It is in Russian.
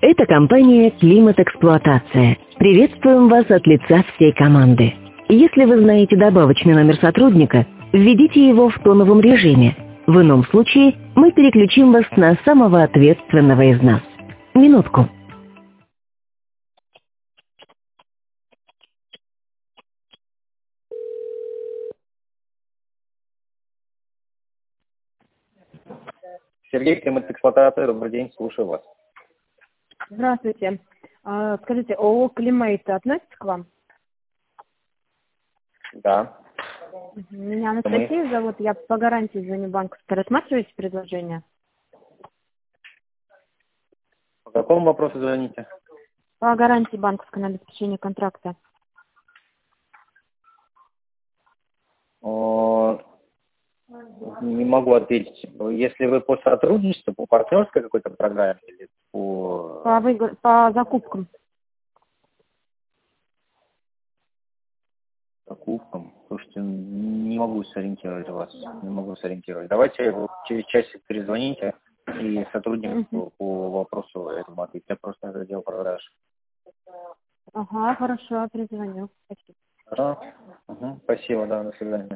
Это компания «Климат-эксплуатация». Приветствуем вас от лица всей команды. Если вы знаете добавочный номер сотрудника, введите его в тоновом режиме. В ином случае мы переключим вас на самого ответственного из нас. Минутку. Сергей, климат-эксплуатация, добрый день, слушаю вас. Здравствуйте. Скажите, ООО «Климейт» относится к вам? Да. Меня Анастасия зовут, я по гарантии звоню банковской. Рассматриваете предложение? По какому вопросу звоните? По гарантии банковской на обеспечение контракта. Не могу ответить. Если вы по сотрудничеству, по партнерской какой-то программе или по... По закупкам. Закупкам. Слушайте, не могу сориентировать вас. Не могу сориентировать. Давайте через часик перезвоните, и сотрудник по вопросу этому ответит. Я просто это дело продаж. Ага, хорошо, перезвоню. Спасибо. Хорошо? Спасибо, да, до свидания.